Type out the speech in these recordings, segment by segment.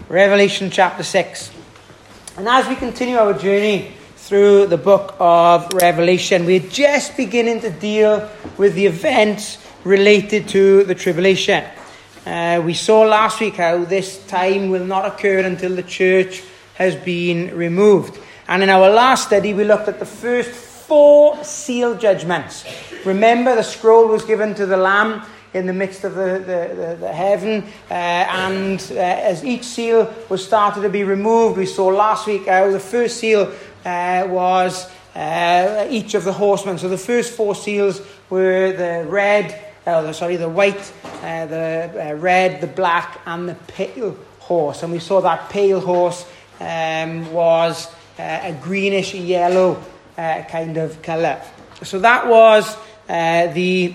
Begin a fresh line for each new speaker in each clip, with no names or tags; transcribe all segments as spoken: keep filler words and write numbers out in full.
Revelation chapter six. And as we continue our journey through the book of Revelation, we're just beginning to deal with the events related to the tribulation. Uh, we saw last week how this time will not occur until the church has been removed. And in our last study, we looked at the first four seal judgments. Remember, the scroll was given to the Lamb in the midst of the, the, the, the heaven, uh, and uh, as each seal was started to be removed, we saw last week how the first seal uh, was uh, each of the horsemen. So the first four seals were the red, uh, the, sorry, the white, uh, the uh, red, the black, and the pale horse. And we saw that pale horse um, was uh, a greenish yellow uh, kind of colour. So that was uh, the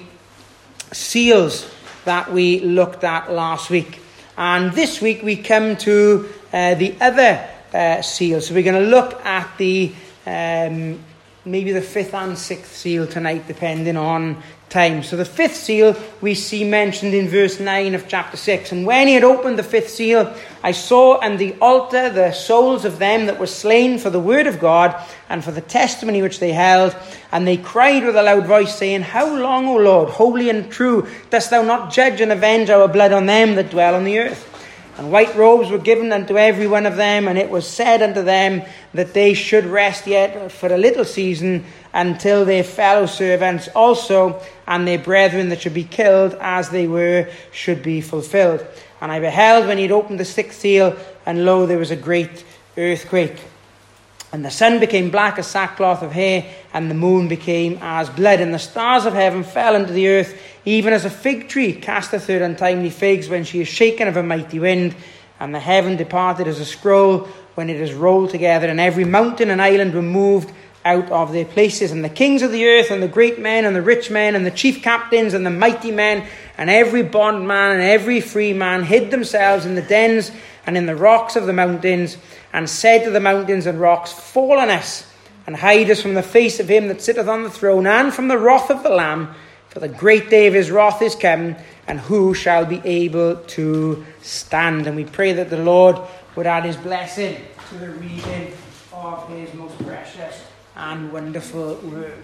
seals that we looked at last week. And this week we come to uh, the other uh, seal. So we're going to look at the um, maybe the fifth and sixth seal tonight, depending on time. So the fifth seal we see mentioned in verse nine of chapter six. And when he had opened the fifth seal, I saw on the altar the souls of them that were slain for the word of God and for the testimony which they held. And they cried with a loud voice, saying, How long, O Lord, holy and true, dost thou not judge and avenge our blood on them that dwell on the earth? And white robes were given unto every one of them, and it was said unto them that they should rest yet for a little season, until their fellow servants also and their brethren that should be killed as they were should be fulfilled. And I beheld when he had opened the sixth seal, and lo, there was a great earthquake. And the sun became black as sackcloth of hair, and the moon became as blood, and the stars of heaven fell into the earth, even as a fig tree casteth her untimely figs when she is shaken of a mighty wind. And the heaven departed as a scroll when it is rolled together, and every mountain and island were moved out of their places. And the kings of the earth, and the great men, and the rich men, and the chief captains, and the mighty men, and every bondman, and every free man, hid themselves in the dens and in the rocks of the mountains, and said to the mountains and rocks, Fall on us, and hide us from the face of him that sitteth on the throne, and from the wrath of the Lamb. For the great day of his wrath is come, and who shall be able to stand? And we pray that the Lord would add his blessing to the reading of his most precious and wonderful word.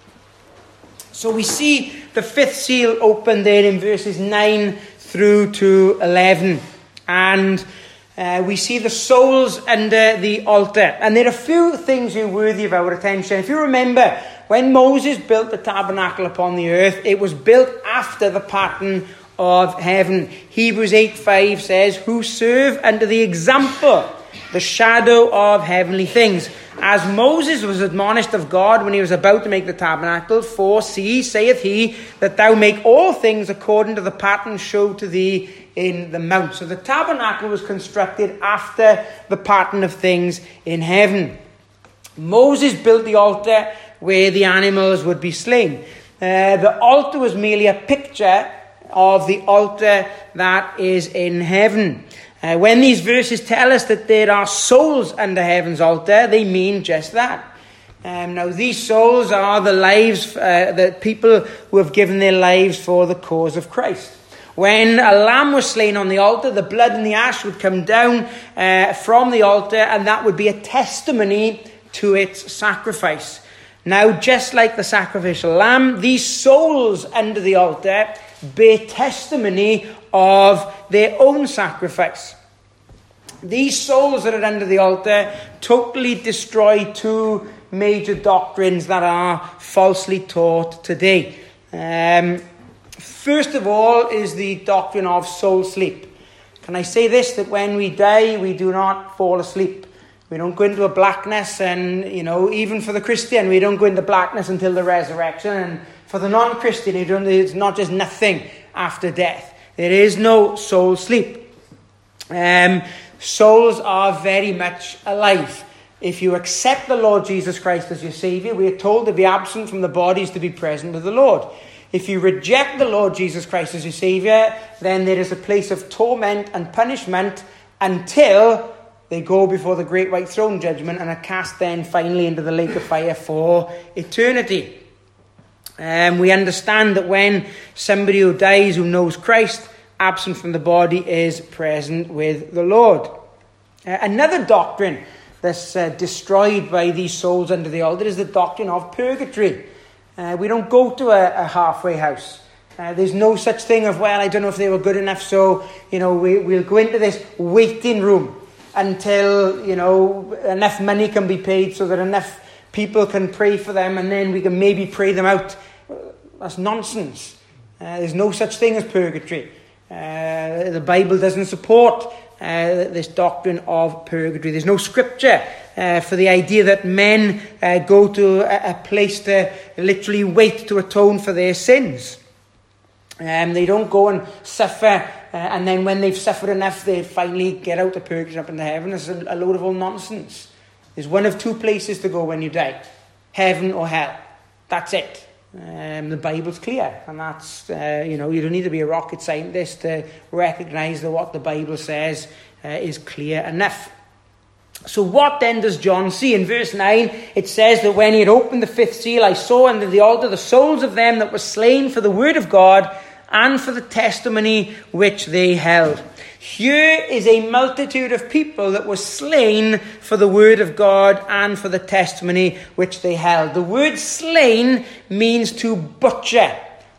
So we see the fifth seal open there in verses nine through to eleven. And uh, we see the souls under the altar. And there are a few things here worthy of our attention. If you remember, when Moses built the tabernacle upon the earth, it was built after the pattern of heaven. Hebrews eight five says, Who serve under the example, the shadow of heavenly things. As Moses was admonished of God when he was about to make the tabernacle, For see, saith he, that thou make all things according to the pattern showed to thee in the mount. So the tabernacle was constructed after the pattern of things in heaven. Moses built the altar where the animals would be slain. Uh, the altar was merely a picture of the altar that is in heaven. Uh, when these verses tell us that there are souls under heaven's altar, they mean just that. Um, now, these souls are the lives, uh, the people who have given their lives for the cause of Christ. When a lamb was slain on the altar, the blood and the ash would come down uh, from the altar, and that would be a testimony to its sacrifice. Now, just like the sacrificial lamb, these souls under the altar bear testimony of their own sacrifice. These souls that are under the altar totally destroy two major doctrines that are falsely taught today. Um, first of all is the doctrine of soul sleep. Can I say this, that when we die, we do not fall asleep. We don't go into a blackness, and, you know, even for the Christian, we don't go into blackness until the resurrection. And for the non-Christian, it's not just nothing after death. There is no soul sleep. Um, souls are very much alive. If you accept the Lord Jesus Christ as your Saviour, we are told to be absent from the bodies to be present with the Lord. If you reject the Lord Jesus Christ as your Saviour, then there is a place of torment and punishment until they go before the great white throne judgment and are cast then finally into the lake of fire for eternity. Um, we understand that when somebody who dies who knows Christ, absent from the body, is present with the Lord. Uh, another doctrine that's uh, destroyed by these souls under the altar is the doctrine of purgatory. Uh, we don't go to a, a halfway house. Uh, there's no such thing of, well, I don't know if they were good enough, so, you know, we, we'll go into this waiting room until, you know, enough money can be paid so that enough people can pray for them, and then we can maybe pray them out. That's nonsense. Uh, there's no such thing as purgatory. Uh, the Bible doesn't support uh, this doctrine of purgatory. There's no scripture uh, for the idea that men uh, go to a, a place to literally wait to atone for their sins. Um, they don't go and suffer, uh, and then when they've suffered enough, they finally get out of purgatory up into heaven. It's a, a load of old nonsense. There's one of two places to go when you die: heaven or hell. That's it. Um, the Bible's clear, and that's, uh, you know, you don't need to be a rocket scientist to recognise that what the Bible says uh, is clear enough. So what then does John see? In verse nine, it says that when he had opened the fifth seal, I saw under the altar the souls of them that were slain for the word of God and for the testimony which they held. Here is a multitude of people that were slain for the word of God and for the testimony which they held. The word slain means to butcher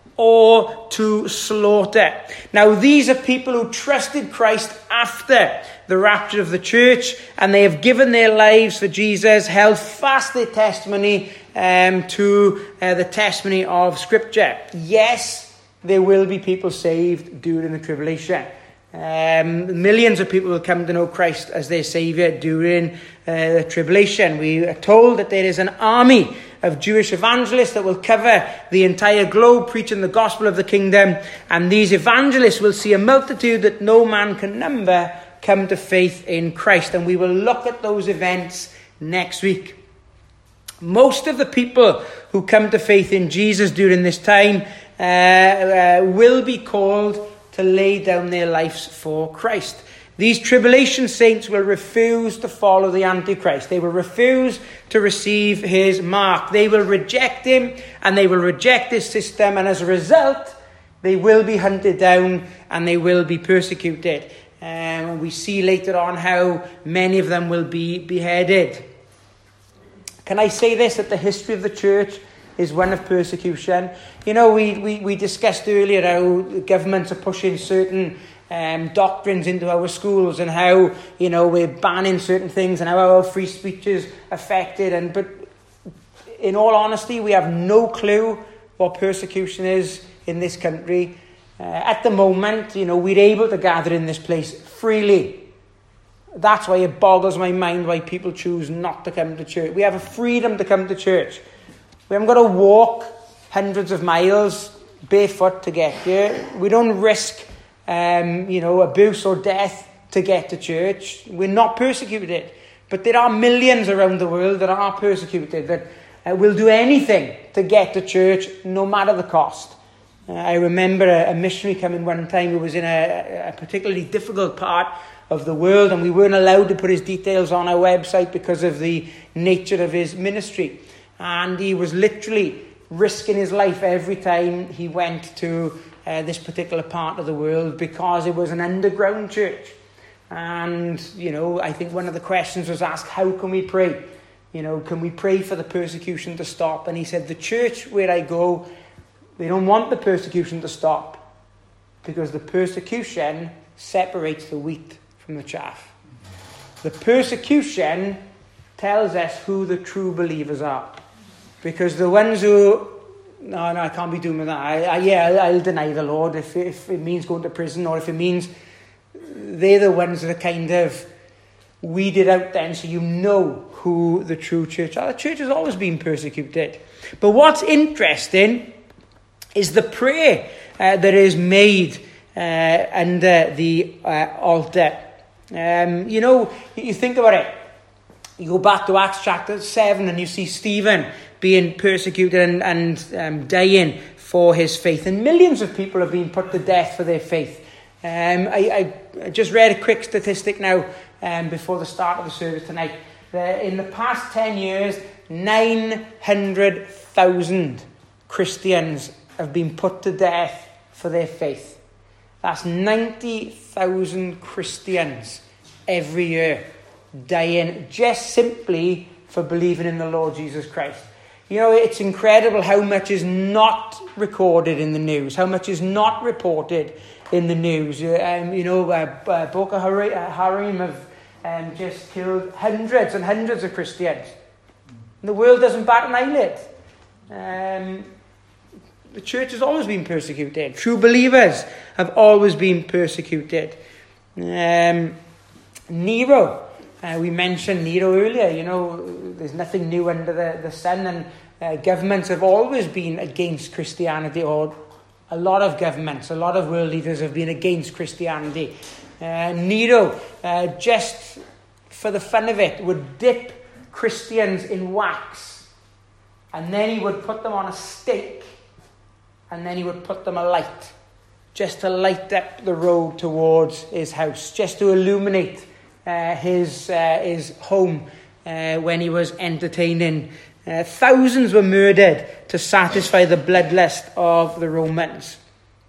or to slaughter. Now, these are people who trusted Christ after the rapture of the church, and they have given their lives for Jesus, held fast their testimony um, to uh, the testimony of Scripture. Yes, there will be people saved during the tribulation. Um, millions of people will come to know Christ as their Saviour during uh, the tribulation. We are told that there is an army of Jewish evangelists that will cover the entire globe preaching the gospel of the kingdom, and these evangelists will see a multitude that no man can number come to faith in Christ, and we will look at those events next week. Most of the people who come to faith in Jesus during this time uh, uh, will be called to lay down their lives for Christ. These tribulation saints will refuse to follow the Antichrist. They will refuse to receive his mark. They will reject him, and they will reject his system, and as a result, they will be hunted down and they will be persecuted. Um, we see later on how many of them will be beheaded. Can I say this, that the history of the church is one of persecution? You know, we, we, we discussed earlier how governments are pushing certain um, doctrines into our schools, and how, you know, we're banning certain things and how our free speech is affected. And but in all honesty, we have no clue what persecution is in this country. Uh, at the moment, you know, we're able to gather in this place freely. That's why it boggles my mind why people choose not to come to church. We have a freedom to come to church. We haven't got to walk hundreds of miles barefoot to get here. We don't risk, um, you know, abuse or death to get to church. We're not persecuted. But there are millions around the world that are persecuted, that uh, will do anything to get to church, no matter the cost. Uh, I remember a, a missionary coming one time who was in a, a particularly difficult part of the world, and we weren't allowed to put his details on our website because of the nature of his ministry. And he was literally risking his life every time he went to uh, this particular part of the world, because it was an underground church. And, you know, I think one of the questions was asked, how can we pray? You know, can we pray for the persecution to stop? And he said, the church where I go, they don't want the persecution to stop, because the persecution separates the wheat from the chaff. The persecution tells us who the true believers are. Because the ones who, no, no, I can't be doing with that. I, I, yeah, I'll, I'll deny the Lord if, if it means going to prison, or if it means, they're the ones that are kind of weeded out then, so you know who the true church are. The church has always been persecuted. But what's interesting is the prayer uh, that is made uh, under the uh, altar. Um, you know, you think about it. You go back to Acts chapter seven and you see Stephen being persecuted and, and um, dying for his faith. And millions of people have been put to death for their faith. Um, I, I just read a quick statistic now um, before the start of the service tonight. That in the past ten years, nine hundred thousand Christians have been put to death for their faith. That's ninety thousand Christians every year dying just simply for believing in the Lord Jesus Christ. You know, it's incredible how much is not recorded in the news, how much is not reported in the news. Um, you know, uh, uh, Boko Haram have um, just killed hundreds and hundreds of Christians. And the world doesn't bat an eyelid. Um, the church has always been persecuted. True believers have always been persecuted. Um, Nero. Uh, we mentioned Nero earlier. You know, there's nothing new under the, the sun, and uh, governments have always been against Christianity, or a lot of governments, a lot of world leaders have been against Christianity. Uh, Nero, uh, just for the fun of it, would dip Christians in wax, and then he would put them on a stake, and then he would put them alight, just to light up the road towards his house, just to illuminate Uh, his uh, his home uh, when he was entertaining. Uh, thousands were murdered to satisfy the bloodlust of the Romans.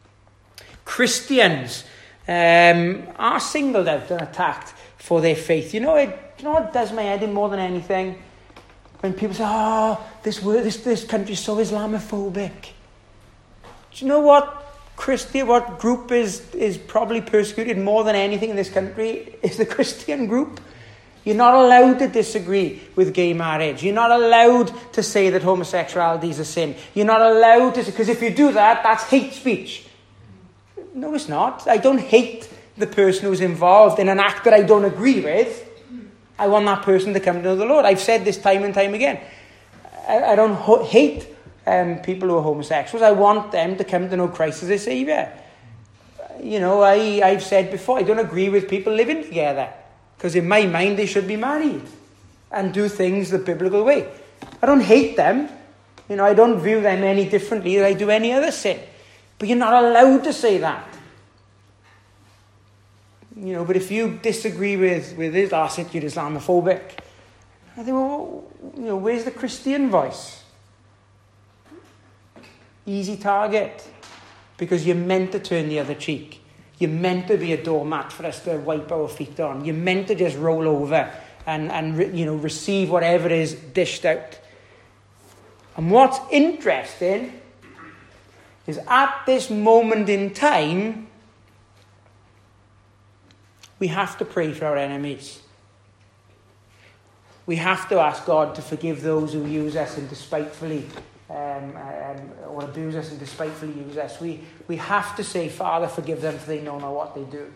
Christians um, are singled out and attacked for their faith. You know, it, you know what does my head in more than anything? When people say, "Oh, this word, this this country is so Islamophobic." Do you know what? Christian, what group is, is probably persecuted more than anything in this country is the Christian group. You're not allowed to disagree with gay marriage. You're not allowed to say that homosexuality is a sin. You're not allowed to, because if you do that, that's hate speech. No, it's not. I don't hate the person who's involved in an act that I don't agree with. I want that person to come to know the Lord. I've said this time and time again. I, I don't ho- hate Um, people who are homosexuals. I want them to come to know Christ as their Saviour. You know, I, I've said before, I don't agree with people living together, because in my mind they should be married and do things the biblical way. I don't hate them. You know, I don't view them any differently than I do any other sin. But you're not allowed to say that. You know, but if you disagree with, with this, I said you're Islamophobic. I think, well, you know, where's the Christian voice? Easy target, because you're meant to turn the other cheek. You're meant to be a doormat for us to wipe our feet on. You're meant to just roll over and, and you know, receive whatever is dished out. And what's interesting is at this moment in time, we have to pray for our enemies. We have to ask God to forgive those who use us and despitefully Um, um, or abuse us and despitefully use us. We we have to say, Father, forgive them, for they know not what they do.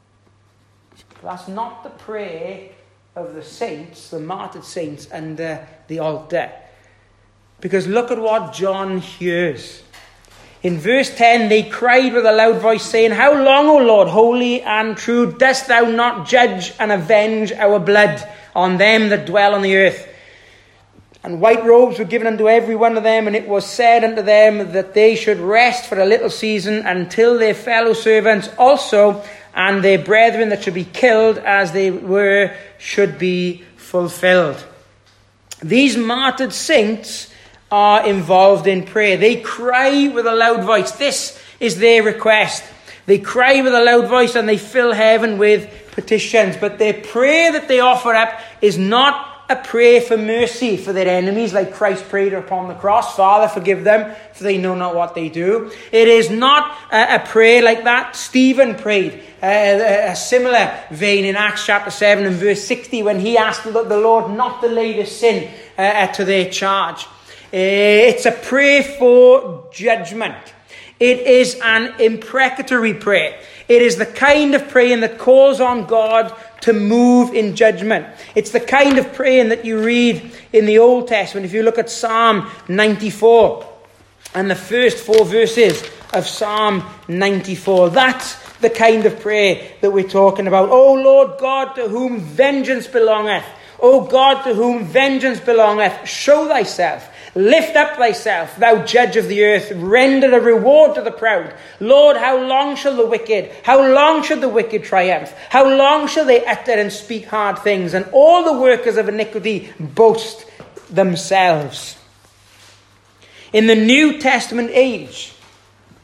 But that's not the prayer of the saints, the martyred saints under the altar. Because look at what John hears. In verse ten, they cried with a loud voice, saying, How long, O Lord, holy and true, dost thou not judge and avenge our blood on them that dwell on the earth? And white robes were given unto every one of them, and it was said unto them that they should rest for a little season until their fellow servants also and their brethren that should be killed as they were should be fulfilled. These martyred saints are involved in prayer. They cry with a loud voice. This is their request. They cry with a loud voice and they fill heaven with petitions. But their prayer that they offer up is not a prayer for mercy for their enemies, like Christ prayed upon the cross. Father, forgive them, for they know not what they do. It is not a, a prayer like that Stephen prayed, uh, a similar vein in Acts chapter seven and verse sixty, when he asked the Lord not to lay this sin uh, to their charge. Uh, it's a prayer for judgment. It is an imprecatory prayer. It is the kind of praying that calls on God to move in judgment. It's the kind of praying that you read in the Old Testament. If you look at Psalm ninety-four and the first four verses of Psalm ninety-four, that's the kind of prayer that we're talking about. O Lord God, to whom vengeance belongeth. O God, to whom vengeance belongeth, show thyself. Lift up thyself, thou judge of the earth. Render a reward to the proud. Lord, how long shall the wicked, how long shall the wicked triumph? How long shall they utter and speak hard things, and all the workers of iniquity boast themselves? In the New Testament age,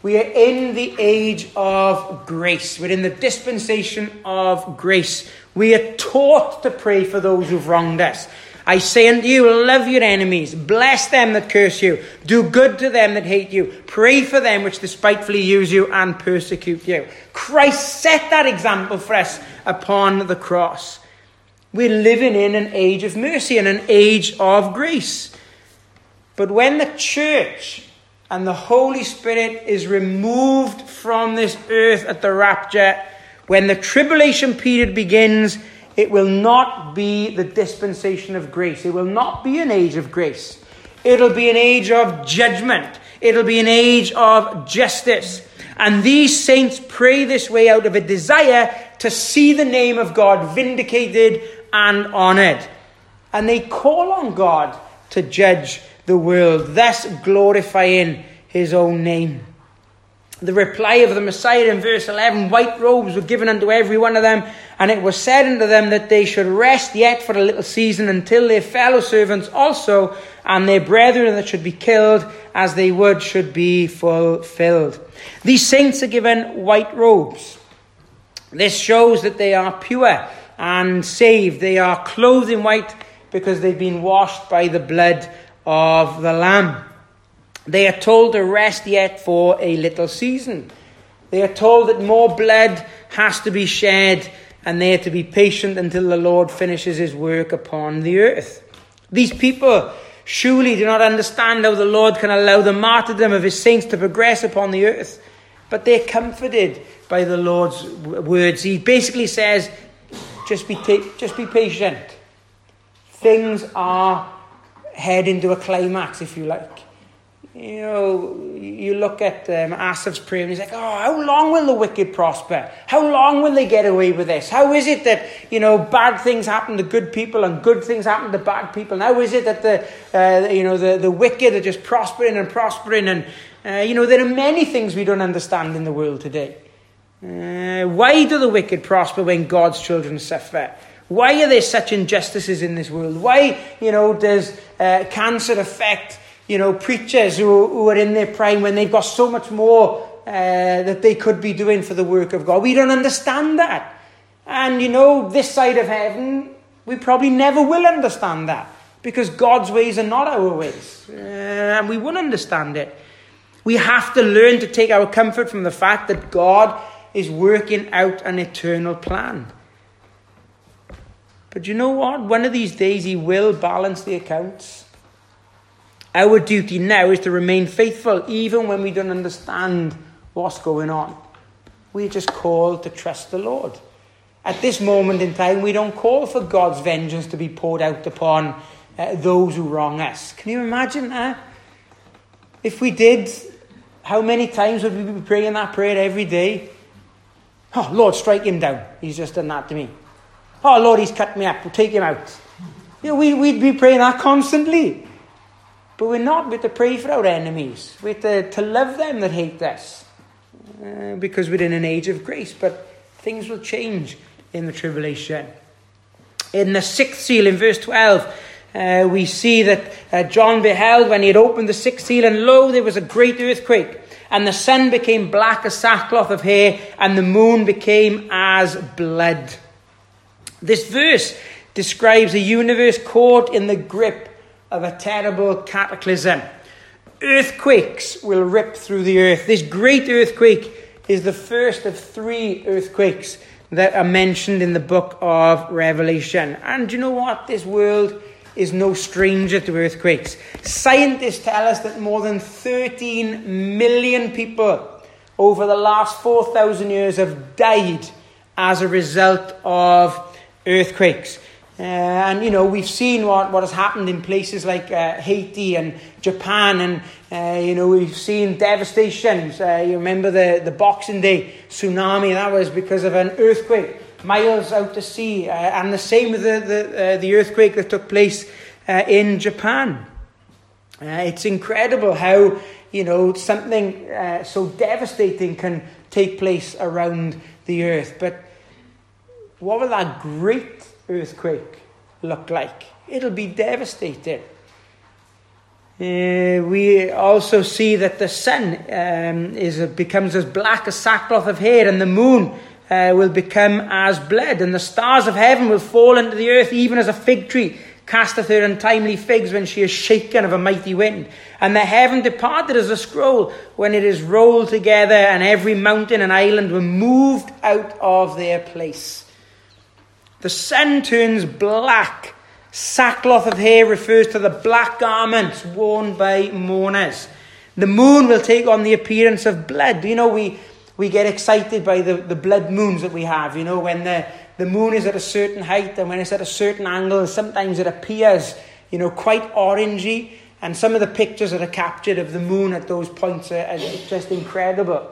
We are in the age of grace. We're in the dispensation of grace. We are taught to pray for those who've wronged us. I say unto you, love your enemies, bless them that curse you, do good to them that hate you, pray for them which despitefully use you and persecute you. Christ set that example for us upon the cross. We're living in an age of mercy and an age of grace. But when the church and the Holy Spirit is removed from this earth at the rapture, when the tribulation period begins, it will not be the dispensation of grace. It will not be an age of grace. It'll be an age of judgment. It'll be an age of justice. And these saints pray this way out of a desire to see the name of God vindicated and honored. And they call on God to judge the world, thus glorifying his own name. The reply of the Messiah in verse eleven, white robes were given unto every one of them, and it was said unto them that they should rest yet for a little season until their fellow servants also and their brethren that should be killed as they would should be fulfilled. These saints are given white robes. This shows that they are pure and saved. They are clothed in white because they've been washed by the blood of the Lamb. They are told to rest yet for a little season. They are told that more blood has to be shed and they are to be patient until the Lord finishes his work upon the earth. These people surely do not understand how the Lord can allow the martyrdom of his saints to progress upon the earth, but they're comforted by the Lord's words. He basically says, just be, ta- just be patient. Things are heading to a climax, if you like. You know, you look at um, Asaph's prayer and he's like, oh, how long will the wicked prosper? How long will they get away with this? How is it that, you know, bad things happen to good people and good things happen to bad people? And how is it that the, uh, you know, the, the wicked are just prospering and prospering? And, uh, you know, there are many things we don't understand in the world today. Uh, why do the wicked prosper when God's children suffer? Why are there such injustices in this world? Why, you know, does uh, cancer affect You know, preachers who, who are in their prime when they've got so much more uh, that they could be doing for the work of God? We don't understand that. And, you know, this side of heaven, we probably never will understand that because God's ways are not our ways. Uh, and we won't understand it. We have to learn to take our comfort from the fact that God is working out an eternal plan. But you know what? One of these days he will balance the accounts. Our duty now is to remain faithful even when we don't understand what's going on. We're just called to trust the Lord. At this moment in time, we don't call for God's vengeance to be poured out upon uh, those who wrong us. Can you imagine that? If we did, how many times would we be praying that prayer every day? Oh, Lord, strike him down. He's just done that to me. Oh, Lord, he's cut me up. We'll take him out. You know, we, we'd be praying that constantly. But we're not. We're to pray for our enemies. We're to, to love them that hate us. Uh, because we're in an age of grace. But things will change in the tribulation. In the sixth seal, in verse twelve, uh, we see that uh, John beheld when he had opened the sixth seal, and lo, there was a great earthquake. And the sun became black as sackcloth of hair, and the moon became as blood. This verse describes a universe caught in the grip of a terrible cataclysm. Earthquakes will rip through the earth. This great earthquake is the first of three earthquakes that are mentioned in the book of Revelation. And you know what? This world is no stranger to earthquakes. Scientists tell us that more than thirteen million people over the last four thousand years have died as a result of earthquakes. Uh, and, you know, we've seen what, what has happened in places like uh, Haiti and Japan. And, uh, you know, we've seen devastations. Uh, you remember the, the Boxing Day tsunami? That was because of an earthquake miles out to sea. Uh, and the same with the, the, uh, the earthquake that took place uh, in Japan. Uh, it's incredible how, you know, something uh, so devastating can take place around the earth. But what will that great earthquake look like? It'll be devastating. Uh, we also see that the sun um, is becomes as black as sackcloth of hair, and the moon uh, will become as blood, and the stars of heaven will fall into the earth, even as a fig tree casteth her untimely figs when she is shaken of a mighty wind. And the heaven departed as a scroll when it is rolled together, and every mountain and island were moved out of their place. The sun turns black. Sackcloth of hair refers to the black garments worn by mourners. The moon will take on the appearance of blood. You know, we, we get excited by the, the blood moons that we have, you know, when the The moon is at a certain height, and when it's at a certain angle, sometimes it appears, you know, quite orangey. And some of the pictures that are captured of the moon at those points are, are just incredible.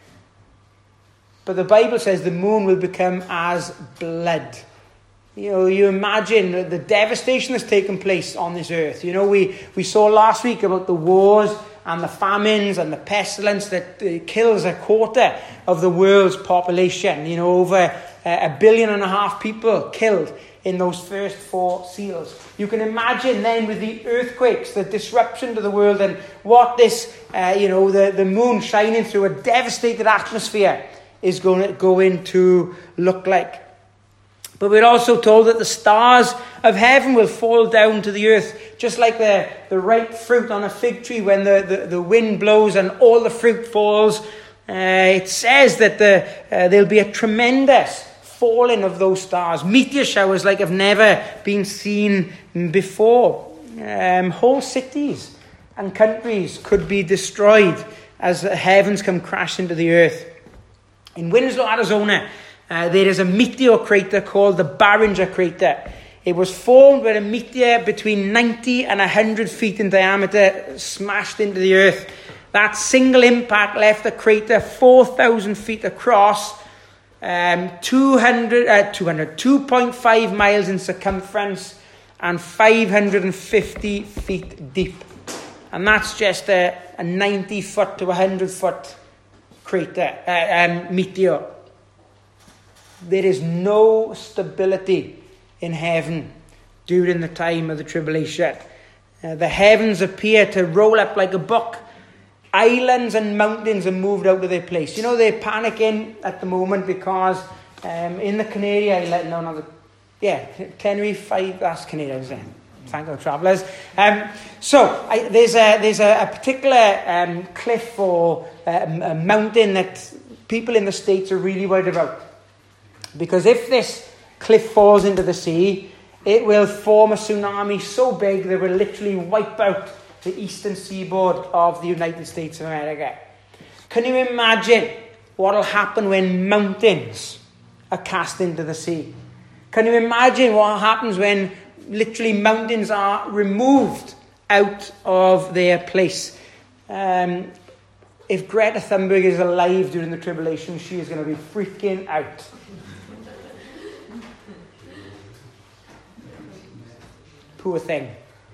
But the Bible says the moon will become as blood. You know, you imagine the devastation that's taken place on this earth. You know, we, we saw last week about the wars and the famines and the pestilence that uh, kills a quarter of the world's population. You know, over uh, a billion and a half people killed in those first four seals. You can imagine then with the earthquakes, the disruption to the world, and what this, uh, you know, the, the moon shining through a devastated atmosphere is going to, going to look like. But we're also told that the stars of heaven will fall down to the earth, just like the, the ripe fruit on a fig tree when the, the, the wind blows and all the fruit falls. Uh, it says that the, uh, there'll be a tremendous falling of those stars. Meteor showers like have never been seen before. Um, whole cities and countries could be destroyed as the heavens come crashing to the earth. In Winslow, Arizona, Uh, there is a meteor crater called the Barringer crater. It was formed when a meteor between ninety and one hundred feet in diameter smashed into the earth. That single impact left the crater four thousand feet across, um, two hundred, uh, two hundred, two point five miles in circumference, and five hundred fifty feet deep. And that's just a, a ninety foot to one hundred foot crater, uh, um, meteor. There is no stability in heaven during the time of the tribulation. Uh, the heavens appear to roll up like a book. Islands and mountains are moved out of their place. You know, they're panicking at the moment because um, in the Canary Island, no, no, yeah, Tenerife, five, that's Canary Island. Thank God, travellers. Um, so I, there's a there's a, a particular um, cliff or um, a mountain that people in the States are really worried about. Because if this cliff falls into the sea, it will form a tsunami so big that it will literally wipe out the eastern seaboard of the United States of America. Can you imagine what will happen when mountains are cast into the sea? Can you imagine what happens when literally mountains are removed out of their place? Um, if Greta Thunberg is alive during the tribulation, she is going to be freaking out. Poor thing.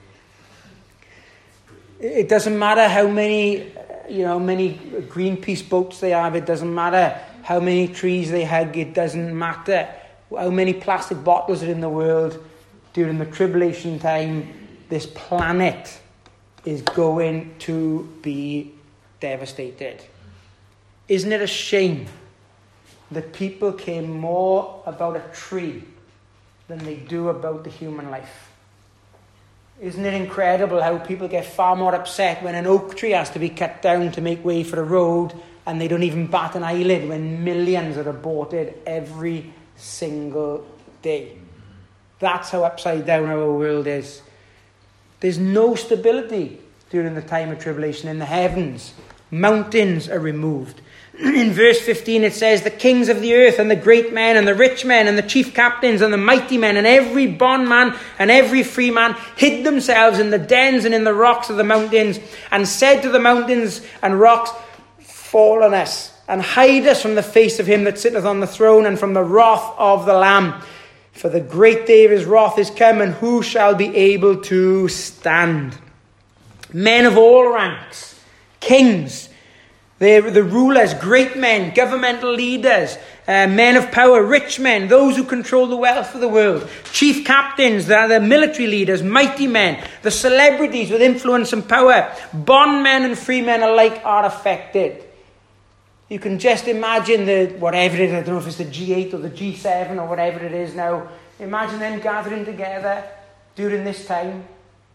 It doesn't matter how many, you know, many Greenpeace boats they have. It doesn't matter how many trees they hug. It doesn't matter how many plastic bottles are in the world. During the tribulation time, this planet is going to be devastated. Isn't it a shame that people care more about a tree than they do about the human life? Isn't it incredible how people get far more upset when an oak tree has to be cut down to make way for a road, and they don't even bat an eyelid when millions are aborted every single day? That's how upside down our world is. There's no stability during the time of tribulation in the heavens. Mountains are removed. In verse fifteen it says, the kings of the earth and the great men and the rich men and the chief captains and the mighty men and every bondman and every free man hid themselves in the dens and in the rocks of the mountains, and said to the mountains and rocks, fall on us and hide us from the face of him that sitteth on the throne and from the wrath of the Lamb. For the great day of his wrath is come, and who shall be able to stand? Men of all ranks, kings, They're the rulers, great men, governmental leaders, uh, men of power, rich men, those who control the wealth of the world, chief captains, the, the military leaders, mighty men, the celebrities with influence and power, bondmen and free men alike are affected. You can just imagine the, whatever it is, I don't know if it's the G eight or the G seven or whatever it is now. Imagine them gathering together during this time.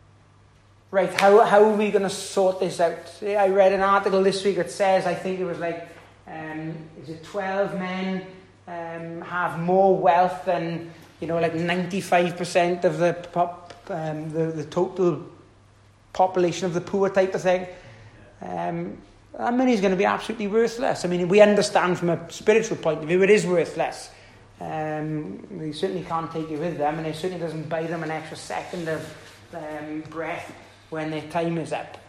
Right, how, how are we going to sort this out? I read an article this week that says, I think it was like, um, is it twelve men um, have more wealth than, you know, like ninety-five percent of the, pop, um, the the total population of the poor type of thing. Um, that money is going to be absolutely worthless. I mean, we understand from a spiritual point of view, it is worthless. Um, we certainly can't take it with them, and it certainly doesn't buy them an extra second of um, breath when their time is up.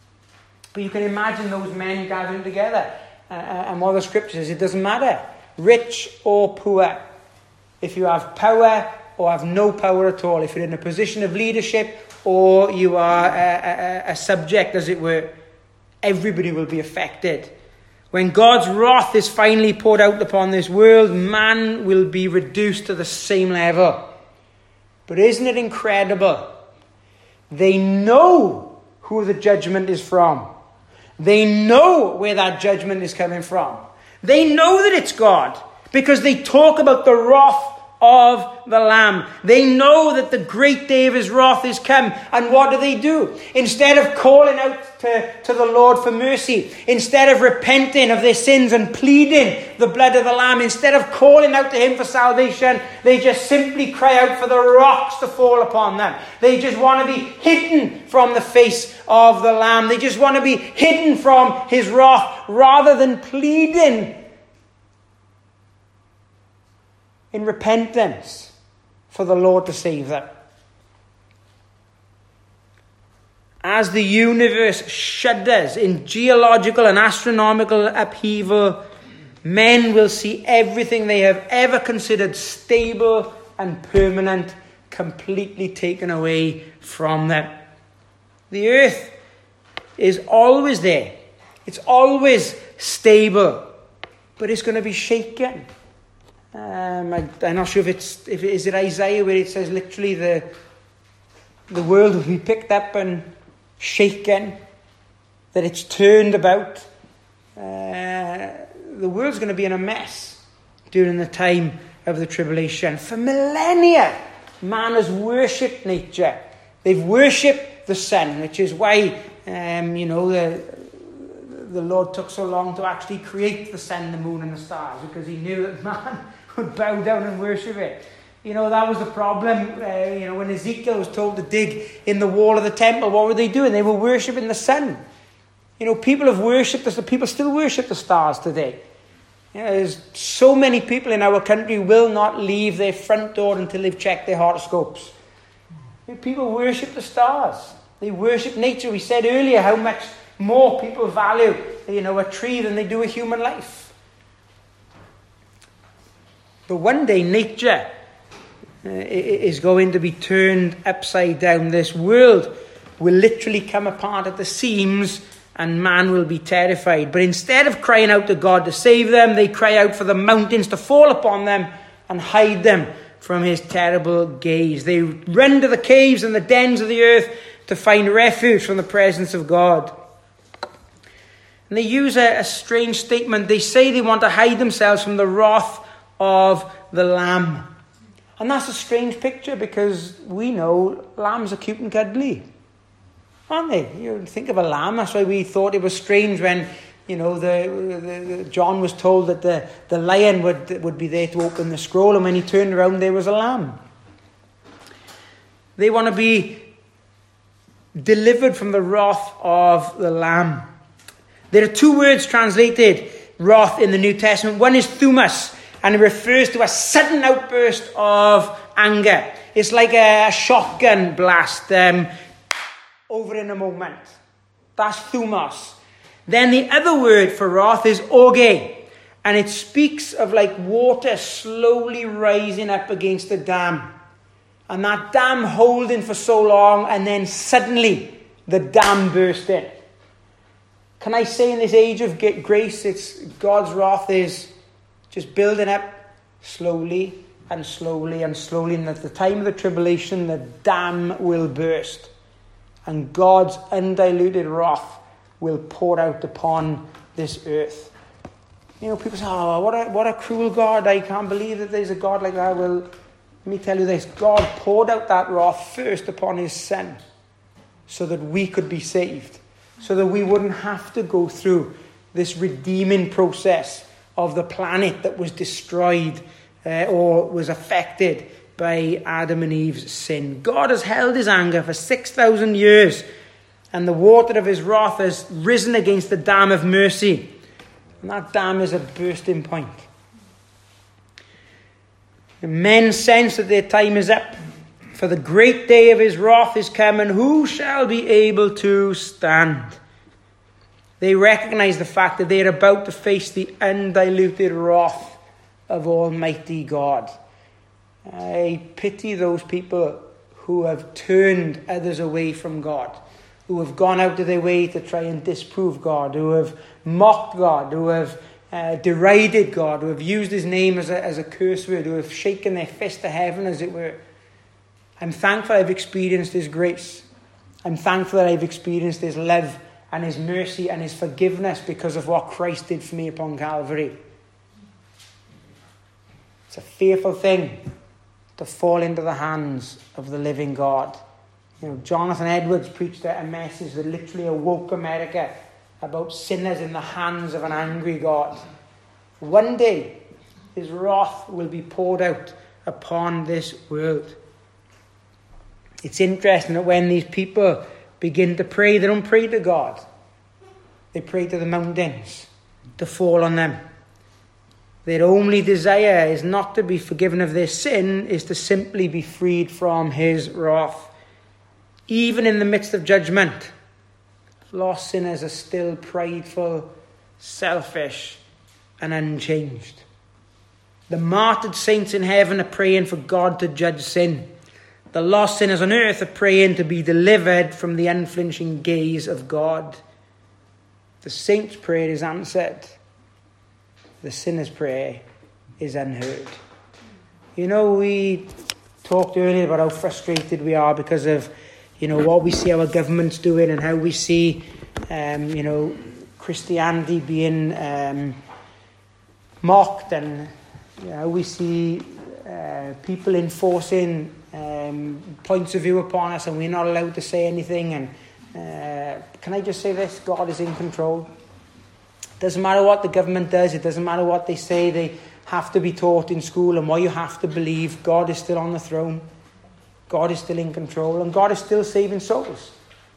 But you can imagine those men gathering together. Uh, and what the scripture says, it doesn't matter, rich or poor. If you have power or have no power at all, if you're in a position of leadership or you are a, a, a subject, as it were, everybody will be affected. When God's wrath is finally poured out upon this world, man will be reduced to the same level. But isn't it incredible? They know who the judgment is from. They know where that judgment is coming from. They know that it's God because they talk about the wrath of the Lamb. They know that the great day of his wrath is come. And what do they do? Instead of calling out to, to the Lord for mercy, instead of repenting of their sins and pleading the blood of the Lamb, instead of calling out to him for salvation, they just simply cry out for the rocks to fall upon them. They just want to be hidden from the face of the Lamb. They just want to be hidden from his wrath rather than pleading in repentance for the Lord to save them. As the universe shudders in geological and astronomical upheaval, men will see everything they have ever considered stable and permanent completely taken away from them. The earth is always there. It's always stable, but it's going to be shaken. Um, I, I'm not sure if it's if it, is it Isaiah where it says literally the the world will be picked up and shaken, that it's turned about. Uh, the world's going to be in a mess during the time of the tribulation. For millennia, man has worshipped nature. They've worshipped the sun, which is why um, you know the the Lord took so long to actually create the sun, the moon, and the stars, because he knew that man would bow down and worship it. You know, that was the problem. Uh, you know, when Ezekiel was told to dig in the wall of the temple, what were they doing? They were worshipping the sun. You know, people have worshipped the people still worship the stars today. You know, there's so many people in our country will not leave their front door until they've checked their horoscopes. You know, people worship the stars. They worship nature. We said earlier how much more people value, you know, a tree than they do a human life. But one day nature uh, is going to be turned upside down. This world will literally come apart at the seams and man will be terrified. But instead of crying out to God to save them, they cry out for the mountains to fall upon them and hide them from his terrible gaze. They run to the caves and the dens of the earth to find refuge from the presence of God. And they use a, a strange statement. They say they want to hide themselves from the wrath of the Lamb. And that's a strange picture because we know lambs are cute and cuddly, aren't they? You think of a lamb. That's why we thought it was strange when, you know, the, the, the John was told that the, the lion would, would be there to open the scroll, and when he turned around there was a lamb. They want to be delivered from the wrath of the Lamb. There are two words translated wrath in the New Testament. One is thumas, and it refers to a sudden outburst of anger. It's like a shotgun blast, um, over in a moment. That's thumas. Then the other word for wrath is orge, and it speaks of like water slowly rising up against a dam. And that dam holding for so long, and then suddenly the dam bursting. Can I say in this age of grace, it's God's wrath is just building up slowly and slowly and slowly, and at the time of the tribulation, the dam will burst, and God's undiluted wrath will pour out upon this earth. You know, people say, oh, what a, what a cruel God. I can't believe that there's a God like that. Well, let me tell you this. God poured out that wrath first upon his Son so that we could be saved, so that we wouldn't have to go through this redeeming process of the planet that was destroyed uh, or was affected by Adam and Eve's sin. God has held his anger for six thousand years, and the water of his wrath has risen against the dam of mercy. And that dam is a bursting point. And men sense that their time is up, for the great day of his wrath is come, and who shall be able to stand? They recognize the fact that they are about to face the undiluted wrath of Almighty God. I pity those people who have turned others away from God, who have gone out of their way to try and disprove God, who have mocked God, who have uh, derided God, who have used his name as a, as a curse word, who have shaken their fist to heaven, as it were. I'm thankful I've experienced his grace. I'm thankful that I've experienced his love and his mercy and his forgiveness because of what Christ did for me upon Calvary. It's a fearful thing to fall into the hands of the living God. You know, Jonathan Edwards preached a message that literally awoke America about sinners in the hands of an angry God. One day, his wrath will be poured out upon this world. It's interesting that when these people begin to pray, they don't pray to God. They pray to the mountains to fall on them. Their only desire is not to be forgiven of their sin, is to simply be freed from his wrath. Even in the midst of judgment, lost sinners are still prideful, selfish, and unchanged. The martyred saints in heaven are praying for God to judge sin. The lost sinners on earth are praying to be delivered from the unflinching gaze of God. The saint's prayer is answered. The sinner's prayer is unheard. You know, we talked earlier about how frustrated we are because of, you know, what we see our government's doing and how we see, um, you know, Christianity being um, mocked, and you know, we see uh, people enforcing um, points of view upon us, and we're not allowed to say anything. And uh, can I just say this? God is in control. It doesn't matter what the government does. It doesn't matter what they say they have to be taught in school and what you have to believe. God is still on the throne. God is still in control, and God is still saving souls.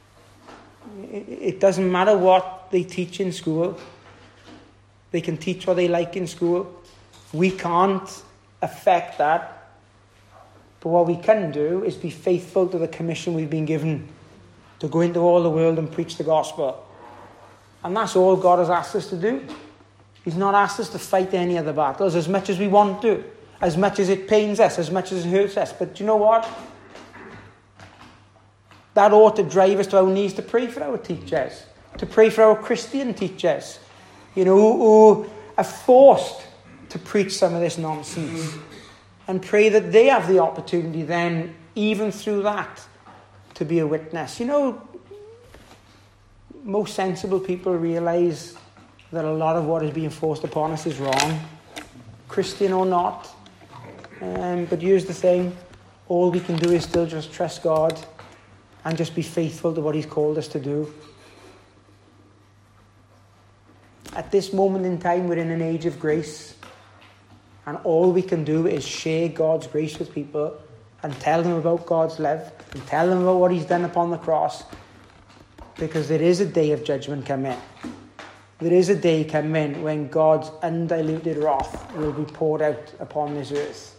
It doesn't matter what they teach in school. They can teach what they like in school. We can't affect that. But what we can do is be faithful to the commission we've been given to go into all the world and preach the gospel. And that's all God has asked us to do. He's not asked us to fight any other battles as much as we want to, as much as it pains us, as much as it hurts us. But do you know what? That ought to drive us to our knees to pray for our teachers, to pray for our Christian teachers, you know, who, who are forced to preach some of this nonsense, and pray that they have the opportunity then, even through that, to be a witness. You know, most sensible people realise that a lot of what is being forced upon us is wrong, Christian or not. Um, but here's the thing, all we can do is still just trust God and just be faithful to what he's called us to do. At this moment in time, we're in an age of grace, and all we can do is share God's grace with people and tell them about God's love and tell them about what he's done upon the cross, because there is a day of judgment coming. There is a day coming when God's undiluted wrath will be poured out upon this earth.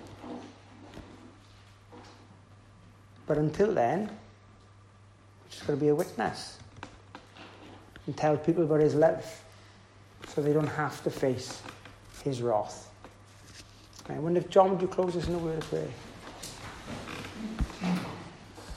But until then, we're just going to be a witness and tell people about his love so they don't have to face his wrath. I wonder if John, would you close us in a word of prayer?